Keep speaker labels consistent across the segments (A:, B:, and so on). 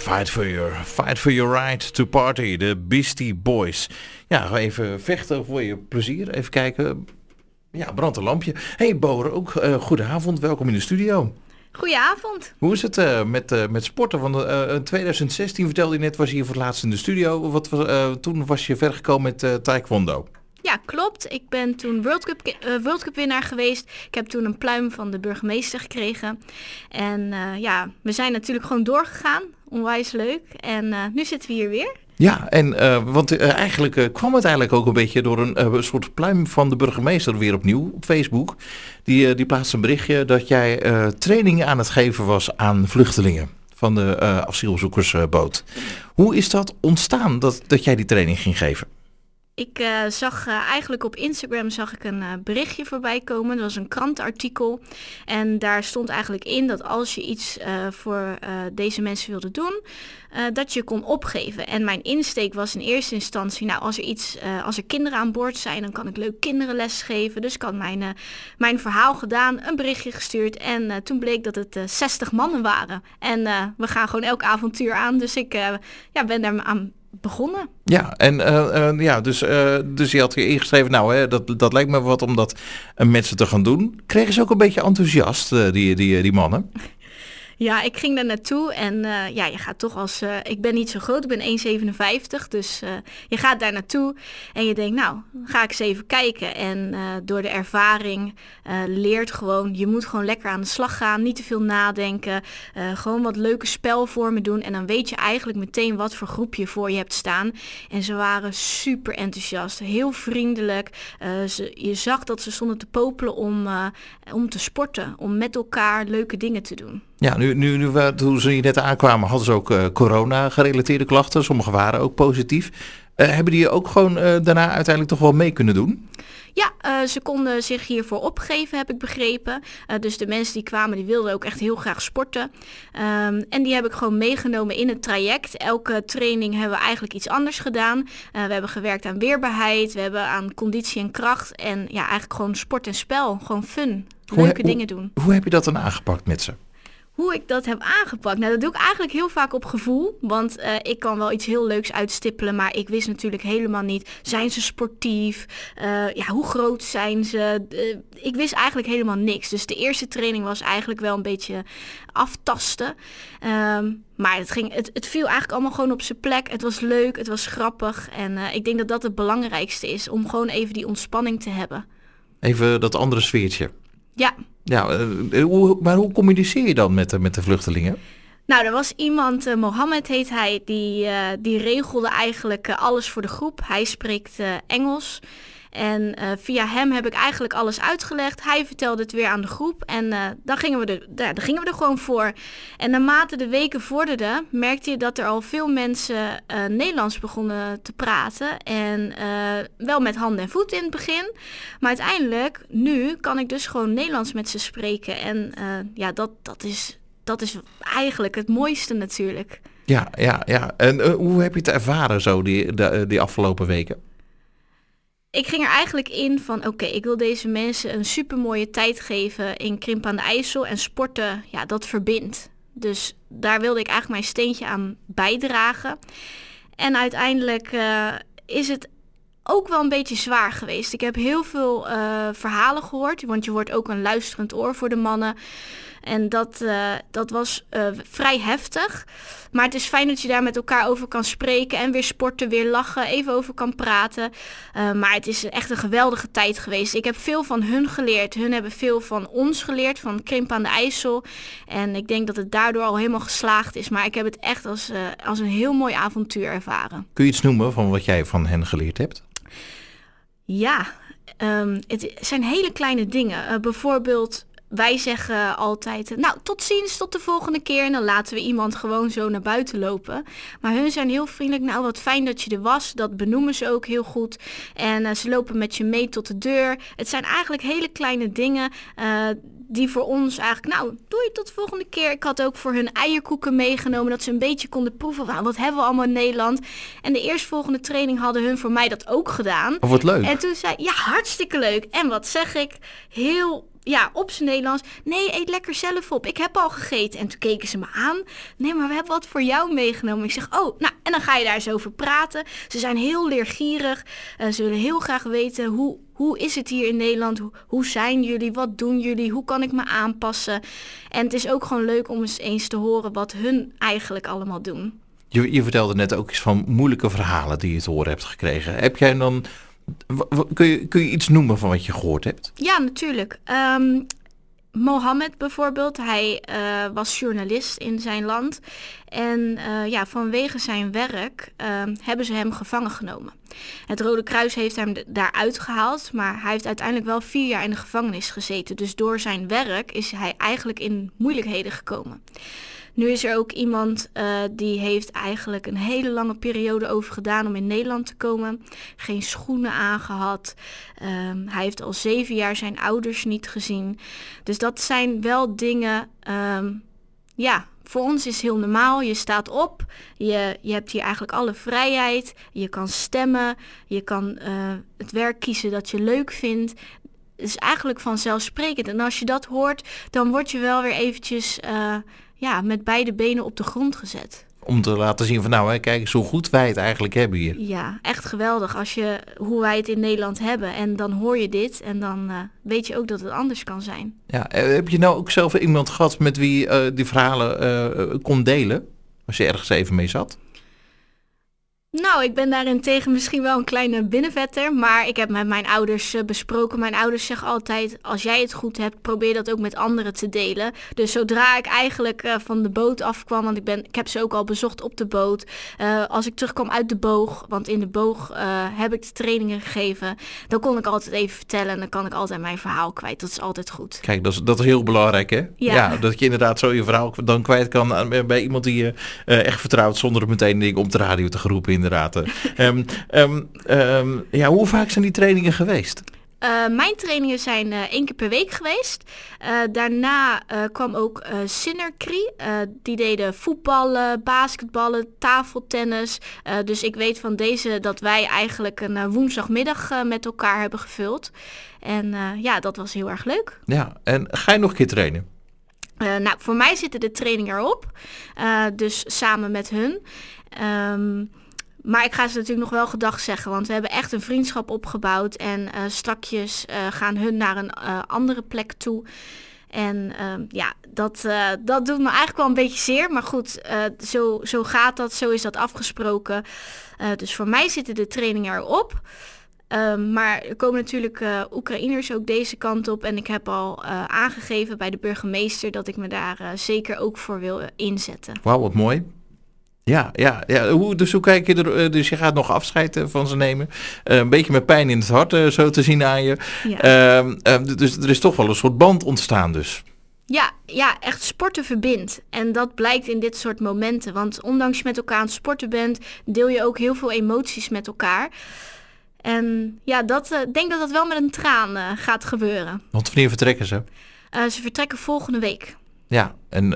A: Fight for your right to party. De Beastie Boys. Ja, ga even vechten voor je plezier. Even kijken. Ja, brand een lampje. Hey Bore, ook goedenavond. Welkom in de studio.
B: Goedenavond.
A: Hoe is het met sporten? Want in 2016 vertelde je net, was je hier voor het laatst in de studio. Toen was je verder gekomen met taekwondo.
B: Ja, klopt. Ik ben toen World Cup winnaar geweest. Ik heb toen een pluim van de burgemeester gekregen. En we zijn natuurlijk gewoon doorgegaan. Onwijs leuk. En nu zitten we hier weer.
A: Ja, want eigenlijk kwam het eigenlijk ook een beetje door een soort pluim van de burgemeester weer opnieuw op Facebook. Die plaatste een berichtje dat jij training aan het geven was aan vluchtelingen van de asielzoekersboot. Hoe is dat ontstaan dat jij die training ging geven?
B: Ik zag eigenlijk op Instagram een berichtje voorbij komen. Dat was een krantenartikel. En daar stond eigenlijk in dat als je iets voor deze mensen wilde doen, dat je kon opgeven. En mijn insteek was in eerste instantie, als er kinderen aan boord zijn, dan kan ik leuk kinderen lesgeven. Dus ik had mijn verhaal gedaan, een berichtje gestuurd. En toen bleek dat het 60 mannen waren. En we gaan gewoon elk avontuur aan. Dus ik ben daar aan begonnen.
A: Ja, dus je had je ingeschreven, dat lijkt me wat om dat mensen te gaan doen. Kregen ze ook een beetje enthousiast, die mannen?
B: Ja, ik ging daar naartoe en je gaat toch ik ben niet zo groot, ik ben 1,57, dus je gaat daar naartoe en je denkt, ga ik eens even kijken. En door de ervaring leert gewoon, je moet gewoon lekker aan de slag gaan, niet te veel nadenken, gewoon wat leuke spelvormen doen en dan weet je eigenlijk meteen wat voor groep je voor je hebt staan. En ze waren super enthousiast, heel vriendelijk. Je zag dat ze stonden te popelen om te sporten, om met elkaar leuke dingen te doen.
A: Ja, toen ze hier net aankwamen hadden ze ook corona-gerelateerde klachten. Sommige waren ook positief. Hebben die ook gewoon daarna uiteindelijk toch wel mee kunnen doen?
B: Ja, ze konden zich hiervoor opgeven, heb ik begrepen. Dus de mensen die kwamen, die wilden ook echt heel graag sporten. En die heb ik gewoon meegenomen in het traject. Elke training hebben we eigenlijk iets anders gedaan. We hebben gewerkt aan weerbaarheid, we hebben aan conditie en kracht. En ja, eigenlijk gewoon sport en spel, gewoon fun, leuke dingen doen.
A: Hoe heb je dat dan aangepakt met ze?
B: Hoe ik dat heb aangepakt? Nou, dat doe ik eigenlijk heel vaak op gevoel. Want ik kan wel iets heel leuks uitstippelen. Maar ik wist natuurlijk helemaal niet. Zijn ze sportief? Hoe groot zijn ze? Ik wist eigenlijk helemaal niks. Dus de eerste training was eigenlijk wel een beetje aftasten. Maar het viel eigenlijk allemaal gewoon op zijn plek. Het was leuk, het was grappig. En ik denk dat dat het belangrijkste is. Om gewoon even die ontspanning te hebben. Even
A: dat andere sfeertje.
B: Ja.
A: Ja, maar hoe communiceer je dan met de vluchtelingen?
B: Nou, er was iemand, Mohammed heet hij, die regelde eigenlijk alles voor de groep. Hij spreekt Engels. En via hem heb ik eigenlijk alles uitgelegd. Hij vertelde het weer aan de groep. En dan gingen we er gewoon voor. En naarmate de weken vorderden, merkte je dat er al veel mensen Nederlands begonnen te praten. En wel met handen en voeten in het begin. Maar uiteindelijk, nu kan ik dus gewoon Nederlands met ze spreken. En dat is eigenlijk het mooiste natuurlijk.
A: Ja. En hoe heb je het ervaren zo die afgelopen weken?
B: Ik ging er eigenlijk in van, ik wil deze mensen een supermooie tijd geven in Krimpen aan de IJssel. En sporten, dat verbindt. Dus daar wilde ik eigenlijk mijn steentje aan bijdragen. En uiteindelijk is het ook wel een beetje zwaar geweest. Ik heb heel veel verhalen gehoord, want je wordt ook een luisterend oor voor de mannen. En dat was vrij heftig. Maar het is fijn dat je daar met elkaar over kan spreken en weer sporten, weer lachen, even over kan praten. Maar het is echt een geweldige tijd geweest. Ik heb veel van hun geleerd. Hun hebben veel van ons geleerd, van Krimpen aan de IJssel. En ik denk dat het daardoor al helemaal geslaagd is. Maar ik heb het echt als een heel mooi avontuur ervaren.
A: Kun je iets noemen van wat jij van hen geleerd hebt?
B: Ja, het zijn hele kleine dingen. Bijvoorbeeld, wij zeggen altijd, tot ziens, tot de volgende keer. En dan laten we iemand gewoon zo naar buiten lopen. Maar hun zijn heel vriendelijk. Wat fijn dat je er was. Dat benoemen ze ook heel goed. En ze lopen met je mee tot de deur. Het zijn eigenlijk hele kleine dingen die voor ons eigenlijk, doei tot de volgende keer. Ik had ook voor hun eierkoeken meegenomen, dat ze een beetje konden proeven. Wat hebben we allemaal in Nederland? En de eerstvolgende training hadden hun voor mij dat ook gedaan.
A: Oh, wat leuk.
B: En toen zei ja, hartstikke leuk. En wat zeg ik? Heel op zijn Nederlands. Nee, eet lekker zelf op. Ik heb al gegeten. En toen keken ze me aan. Nee, maar we hebben wat voor jou meegenomen. Ik zeg, en dan ga je daar eens over praten. Ze zijn heel leergierig. Ze willen heel graag weten, hoe is het hier in Nederland? Hoe zijn jullie? Wat doen jullie? Hoe kan ik me aanpassen? En het is ook gewoon leuk om eens te horen wat hun eigenlijk allemaal doen.
A: Je vertelde net ook eens van moeilijke verhalen die je te horen hebt gekregen. Heb jij dan... Kun je iets noemen van wat je gehoord hebt?
B: Ja, natuurlijk. Mohammed bijvoorbeeld, hij was journalist in zijn land. En vanwege zijn werk hebben ze hem gevangen genomen. Het Rode Kruis heeft hem daaruit gehaald, maar hij heeft uiteindelijk wel 4 jaar in de gevangenis gezeten. Dus door zijn werk is hij eigenlijk in moeilijkheden gekomen. Nu is er ook iemand die heeft eigenlijk een hele lange periode over gedaan om in Nederland te komen. Geen schoenen aangehad. Hij heeft al 7 jaar zijn ouders niet gezien. Dus dat zijn wel dingen, voor ons is heel normaal. Je staat op, je hebt hier eigenlijk alle vrijheid. Je kan stemmen, je kan het werk kiezen dat je leuk vindt. Het is eigenlijk vanzelfsprekend. En als je dat hoort, dan word je wel weer eventjes... met beide benen op de grond gezet.
A: Om te laten zien van kijk eens hoe goed wij het eigenlijk hebben hier.
B: Ja, echt geweldig hoe wij het in Nederland hebben. En dan hoor je dit en dan weet je ook dat het anders kan zijn. Ja,
A: heb je nou ook zelf iemand gehad met wie die verhalen kon delen? Als je ergens even mee zat?
B: Nou, ik ben daarentegen misschien wel een kleine binnenvetter, maar ik heb met mijn ouders besproken. Mijn ouders zeggen altijd, als jij het goed hebt, probeer dat ook met anderen te delen. Dus zodra ik eigenlijk van de boot afkwam, want ik heb ze ook al bezocht op de boot. Als ik terugkwam uit de boog, want in de boog heb ik de trainingen gegeven, dan kon ik altijd even vertellen en dan kan ik altijd mijn verhaal kwijt. Dat is altijd goed.
A: Kijk, dat is heel belangrijk, hè? Ja, dat je inderdaad zo je verhaal dan kwijt kan bij iemand die je echt vertrouwt, zonder het meteen ding op de radio te geroepen. Inderdaad. Hoe vaak zijn die trainingen geweest?
B: Mijn trainingen zijn 1 keer per week geweest. Daarna kwam ook Synercry. Die deden voetballen, basketballen, tafeltennis. Dus ik weet van deze dat wij eigenlijk een woensdagmiddag met elkaar hebben gevuld. En dat was heel erg leuk.
A: Ja, en ga je nog een keer trainen?
B: Voor mij zitten de trainingen erop. Dus samen met hun. Maar ik ga ze natuurlijk nog wel gedag zeggen, want we hebben echt een vriendschap opgebouwd. En strakjes gaan hun naar een andere plek toe. En dat doet me eigenlijk wel een beetje zeer. Maar goed, zo gaat dat, zo is dat afgesproken. Dus voor mij zitten de trainingen erop. Maar er komen natuurlijk Oekraïners ook deze kant op. En ik heb al aangegeven bij de burgemeester dat ik me daar zeker ook voor wil inzetten.
A: Wauw, wat mooi. Ja. Hoe kijk je er? Dus je gaat nog afscheid van ze nemen. Een beetje met pijn in het hart, zo te zien aan je. Ja. Dus er is toch wel een soort band ontstaan dus.
B: Ja, echt sporten verbindt. En dat blijkt in dit soort momenten. Want ondanks je met elkaar aan het sporten bent, deel je ook heel veel emoties met elkaar. En ja, denk dat dat wel met een traan gaat gebeuren.
A: Want wanneer vertrekken ze?
B: Ze vertrekken volgende week.
A: Ja,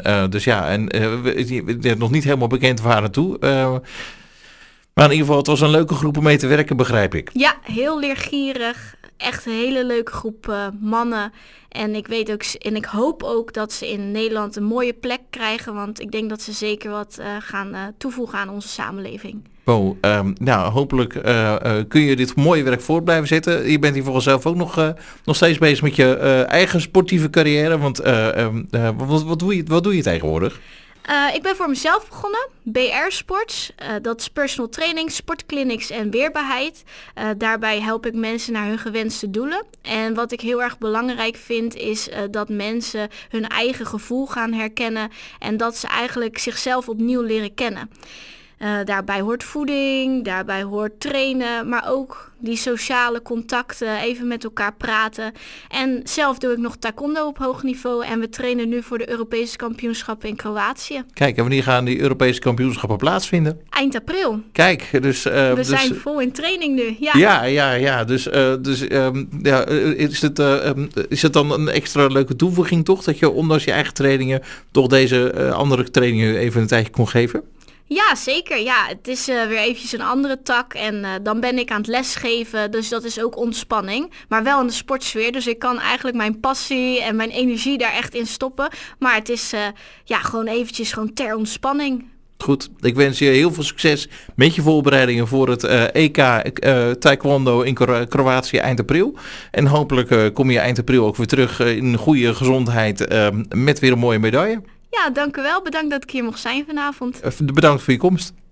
A: nog niet helemaal bekend waar naartoe. Maar in ieder geval, het was een leuke groep om mee te werken, begrijp ik.
B: Ja, heel leergierig. Echt een hele leuke groep mannen. En ik weet ook, en ik hoop ook dat ze in Nederland een mooie plek krijgen. Want ik denk dat ze zeker wat gaan toevoegen aan onze samenleving.
A: Hopelijk kun je dit mooie werk voort blijven zetten. Je bent hier volgens zelf ook nog steeds bezig met je eigen sportieve carrière. Want wat doe je tegenwoordig?
B: Ik ben voor mezelf begonnen, BR Sports. Dat is personal training, sportclinics en weerbaarheid. Daarbij help ik mensen naar hun gewenste doelen. En wat ik heel erg belangrijk vind is dat mensen hun eigen gevoel gaan herkennen. En dat ze eigenlijk zichzelf opnieuw leren kennen. Daarbij hoort voeding, daarbij hoort trainen, maar ook die sociale contacten, even met elkaar praten. En zelf doe ik nog taekwondo op hoog niveau en we trainen nu voor de Europese kampioenschappen in Kroatië.
A: Kijk, en wanneer gaan die Europese kampioenschappen plaatsvinden?
B: Eind april.
A: Kijk, dus...
B: we zijn vol in training nu, ja.
A: Ja. Is het dan een extra leuke toevoeging toch, dat je ondanks je eigen trainingen toch deze andere trainingen even een tijdje kon geven?
B: Ja, zeker. Ja, het is weer eventjes een andere tak en dan ben ik aan het lesgeven, dus dat is ook ontspanning. Maar wel in de sportsfeer, dus ik kan eigenlijk mijn passie en mijn energie daar echt in stoppen. Maar het is gewoon eventjes gewoon ter ontspanning.
A: Goed, ik wens je heel veel succes met je voorbereidingen voor het EK Taekwondo in Kroatië eind april. En hopelijk kom je eind april ook weer terug in goede gezondheid met weer een mooie medaille.
B: Ja, dank u wel. Bedankt dat ik hier mocht zijn vanavond.
A: Bedankt voor je komst.